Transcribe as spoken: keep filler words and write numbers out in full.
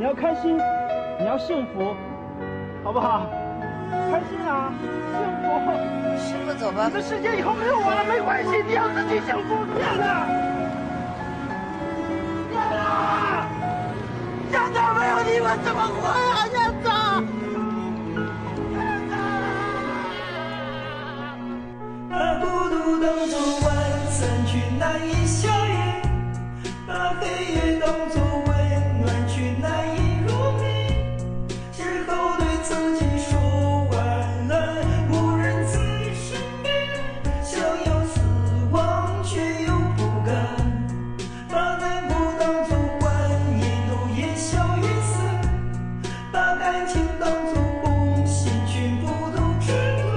你要开心，你要幸福，好不好？开心啊，幸福。 师傅，走吧。 你的世界以后没有我了，没关系，你要自己幸福。燕子，燕子，燕子，没有你我怎么活呀？燕子，燕子。 那孤独当作晚餐去难以下咽，把黑夜当作